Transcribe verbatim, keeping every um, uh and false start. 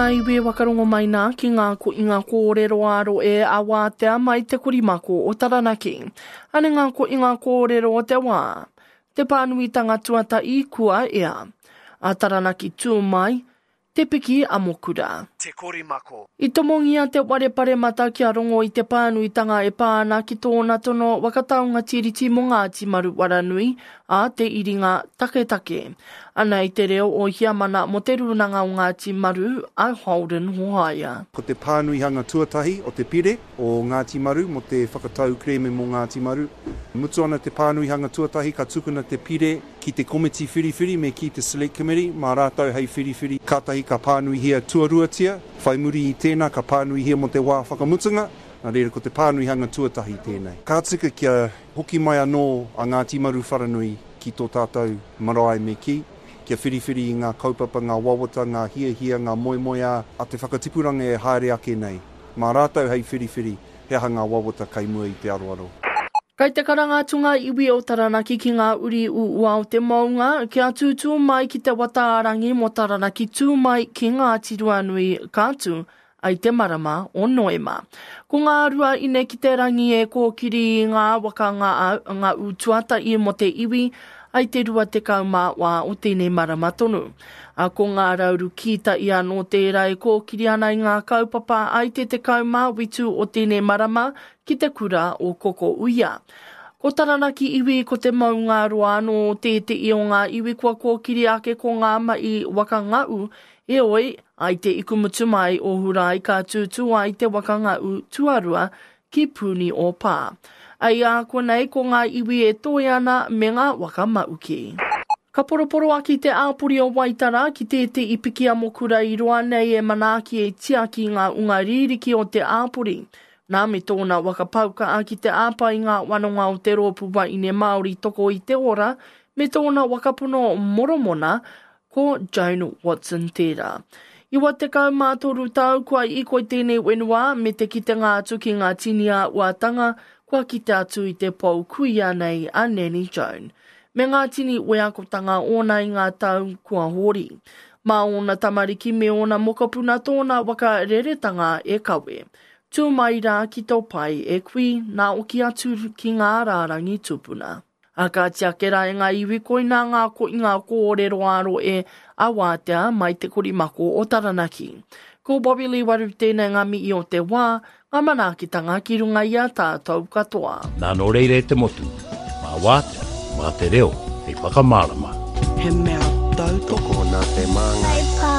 ngā iwi wakarongo mai nā ki ngā ko i ngā kōrero aro e awātea mai te kurimako o Taranaki. Ane ngā ko i ngā kōrero o te wā. Te pānuitanga tuata i kua ea. A Taranaki tū mai, te piki a mokura. Te korimako. I tomongia te warepare mata ki a rongo i te pānuitanga e pāna ki tōna tono wakataunga tiriti mo ngā timaru waranui a te iringa take take. Ana i te reo o hiamana mo te runanga o ngā timaru a Holden Hohaia. Ko te pānuihanga tuatahi o te pire o ngā timaru mo te whakatau kreme mo ngā timaru. Mutu ana te pānuihanga tuatahi ka tukuna te pire ki te komiti whiriwhiri me ki te select committee, mā rātau hei whiriwhiri kātahi ka pānuihia tuaruatia, whai muri i tēnā ka pānuihia mo te wā whakamutunga, nā reira ko te pānuihanga tuatahi tēnei. Ka tika kia hoki mai anō a ngā timaru wharanui ki tō tātou marae me ki, kia whiriwhiri i ngā kaupapa, ngā wawata, ngā hia hia, ngā moe moe a, a te whakatipuranga e haere ake nei. Mā rātau hei whiriwhiri, hea ngā wawata kai mua i te aroaro. Kei te karangatunga iwi o Taranaki ki ngā uri ua o te maunga, kia tūtū mai ki te wataarangi mo Taranaki tū mai ki ngā tiruanui kātu ai te marama o Noema. Ko ngā rua ine ki te rangi e kōkiri i ngā waka ngā, ngā utuata i mo te iwi, ai te rua te kaumā wā o tēnei marama tonu. A ko ngā rauru kita i anō tērā e kōkiri ana i ngā kaupapa ai te te kaumā witu o tēnei marama ki te kura o koko uia. Ko Taranaki iwi ko te maunga roa anō te te i o ngā iwi kua kōkiri ake ko ngā mai waka ngau, e oi ai te ikumutu mai o hurai ka tūtu ai te waka ngau tuarua ki puni o pā. Ai a ko nei ko ngā iwi e toi ana me ngā waka mauki. Ka poroporo aki te āpuri o Waitara ki te te ipiki a mokura i roa nei e manaki e tia ki ngā unga ririki o te āpuri. Nā me tōna wakapauka a ki te āpa i ngā wanonga o te rōpu wa i ne Māori toko i te ora, me tōna wakapuno moromona ko Joan Watson tērā. Iwa te kaumātoru tau kua i koi tēnei wenua me te kitenga atu ki ngā tinia uatanga kua ki te atu i te pou kuia nei a Nanny Joan. Me ngā tini weakotanga ona i ngā tau kua hori. Mā ona tamariki me ona mokapuna tōna waka reretanga e kawe. Tū mai rā ki tō pai e kui nā oki atu ki ngā rārangi tupuna. A ka tiakera e ngā iwi koina ngā ko i ngā kōrero aro e awātea mai te korimako o Taranaki. Ko Bobby Lee waru tēnei ngā mi i o te wā, ngā manakitanga ki runga i a tātou katoa. Nā no reire te motu, mā wātea. Mā te reo, hei whakamārama. He mea tau toko nā te manga.